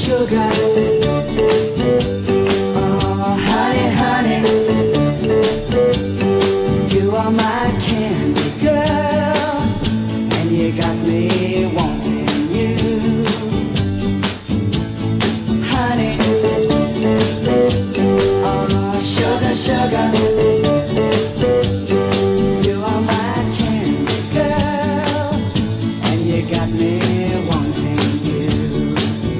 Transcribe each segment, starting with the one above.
sugar. Oh, honey, honey, you are my candy girl, and you got me wanting you. Honey, oh, sugar, sugar, you are my candy girl, and you got me wanting you.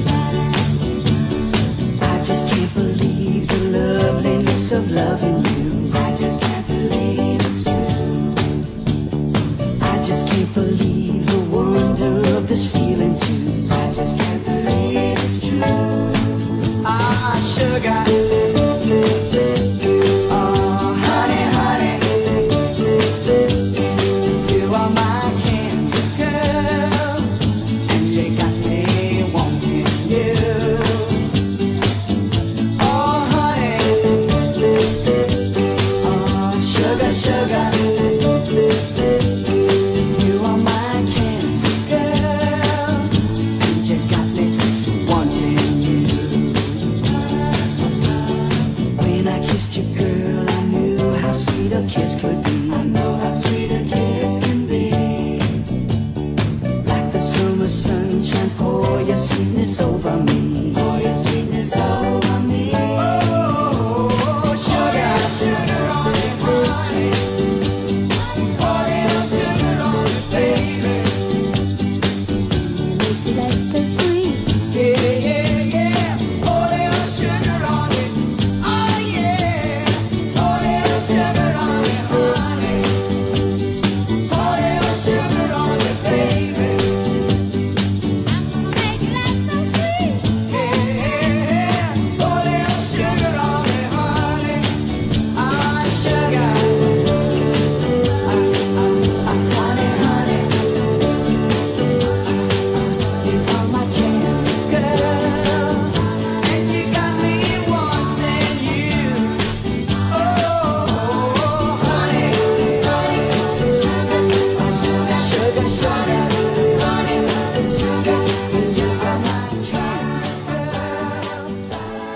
I just can't believe the loveliness of loving you. I just can't believe it's true. I just can't believe the wonder of this feeling too. I just can't believe it's true. Ah, sugar. Oh, honey, honey, you are my candy girl, and you got me wanting you. Oh, honey, oh, sugar, sugar, you are my candy girl, and you got me wanting you. When I kissed you, girl, I knew how sweet a kiss could be.